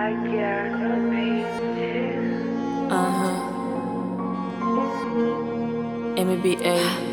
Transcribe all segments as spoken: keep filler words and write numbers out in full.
Aham. M B A.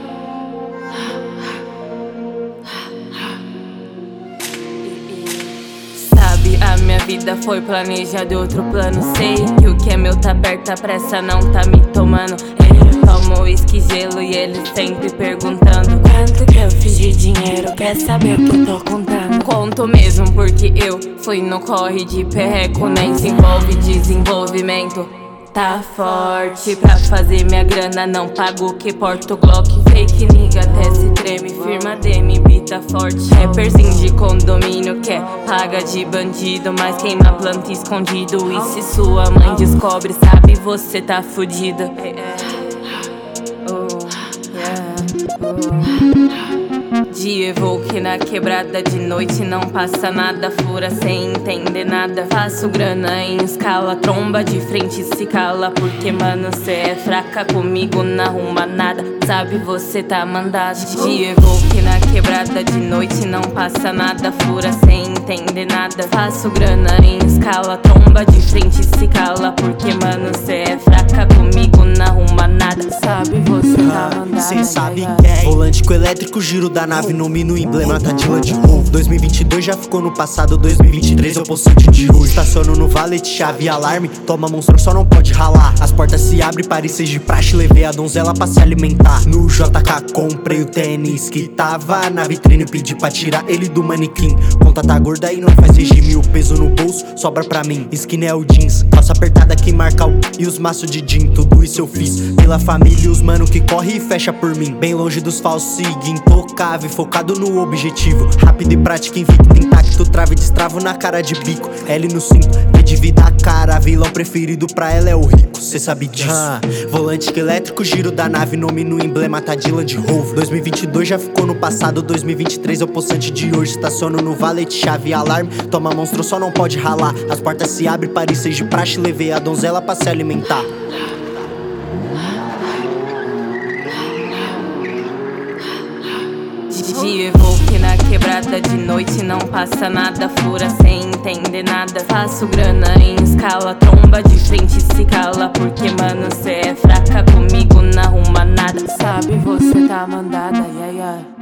Sabe, a minha vida foi planejada em outro plano. Sei que o que é meu tá perto, a pressa não tá me tomando. Eu tomo uísque, gelo e ele sempre perguntando quanto que eu fiz de dinheiro, quer saber o que eu tô contando? Conto mesmo porque eu fui no corre de perreco, nem se envolve desenvolvimento. Tá forte pra fazer minha grana, não pago que porta o Glock. Fake nigga até se treme, firma D M, bita forte. Rapperzinho de condomínio que é paga de bandido, mas queima planta escondido. E se sua mãe descobre, sabe, você tá fudido. Oh, yeah, oh. De Evoque na quebrada, de noite não passa nada. Fura sem entender nada. Faço grana em escala, tromba de frente se cala. Porque mano, cê é fraca, comigo não arruma nada. Sabe, você tá mandado. De Evoque na quebrada, de noite não passa nada. Fura sem entender nada. Faço grana em escala, tromba de frente se cala. Porque mano, cê é fraca, comigo não arruma nada. Sabe, você tá mandado. Cê sabe quem é. Volante com elétrico, giro da nave, nome no emblema, tá de Land Rover. dois mil e vinte e dois já ficou no passado, dois mil e vinte e três eu possante de hoje. Estaciono no valete, chave e alarme, toma monstro, só não pode ralar. As portas se abrem, parecer de praxe, levei a donzela pra se alimentar. No J K comprei o tênis que tava na vitrine, pedi pra tirar ele do manequim. Conta tá gorda e não faz regime, o peso no bolso sobra pra mim. Skin é o jeans, calça apertada que marca o e os maços de gin, tudo isso eu fiz pela família e os mano que corre e fecha por mim. Bem longe dos falsos, siga intocável, focado no objetivo. Rápido e prático, invicto, intacto, trave destravo na cara de bico. L no cinto, V de vida a cara, vilão preferido pra ela é o rico, cê sabe disso. ah, Volante elétrico, giro da nave, nome no emblema, tá de Land Rover. dois mil e vinte e dois já ficou no passado, dois mil e vinte e três é o possante de hoje. Estaciono no valete, chave e alarme, toma monstro, só não pode ralar. As portas se abrem, parecer de praxe, levei a donzela pra se alimentar. De Evoque na quebrada, de noite não passa nada. Fura sem entender nada. Faço grana em escala, tromba de frente se cala. Porque mano, cê é fraca, comigo não arruma nada. Sabe, você tá mandada, yeah, yeah.